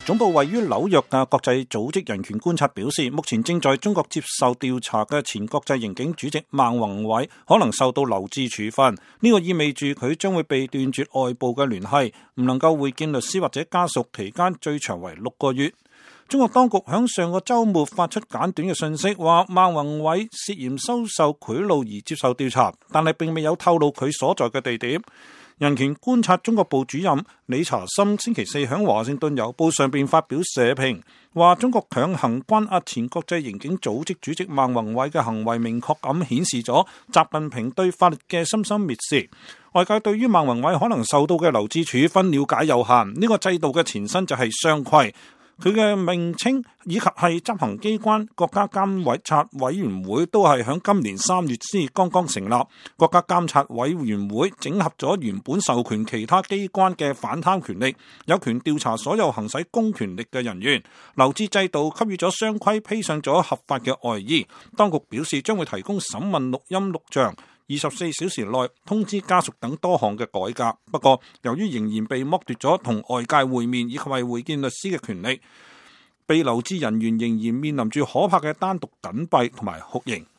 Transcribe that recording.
總部位於紐約嘅國際組織人權觀察表示，目前正在中國接受調查嘅前國際刑警主席孟宏偉可能受到留置處分，呢個意味住佢將會被斷絕外部嘅聯繫，唔能夠會見律師或者家屬，期間最長為6個月。中國當局響上個週末發出簡短嘅信息，話孟宏偉涉嫌收受賄賂而接受調查，但係並未有透露佢所在嘅地點。人權觀察中國部主任理查森星期四喺華盛頓郵報上邊發表社評，話中國強行關押前國際刑警組織主席孟宏偉嘅行為，明確咁顯示咗習近平對法律嘅深深蔑視。外界對於孟宏偉可能受到嘅留置處分了解有限，呢個制度嘅前身就係雙規。佢嘅名稱以及係執行機關國家監察委員會都係喺今年3月先剛剛成立。國家監察委員會整合咗原本授權其他機關嘅反貪權力，有權調查所有行使公權力嘅人員。留置制度給予咗雙規披上咗合法嘅外衣。當局表示將會提供審問錄音錄像、24小時內通知家屬等多項嘅改革。不過，由於仍然被剝奪咗同外界會面以及係會見律師嘅權利，被留置人員仍然面臨住可怕嘅單獨緊閉同埋酷刑。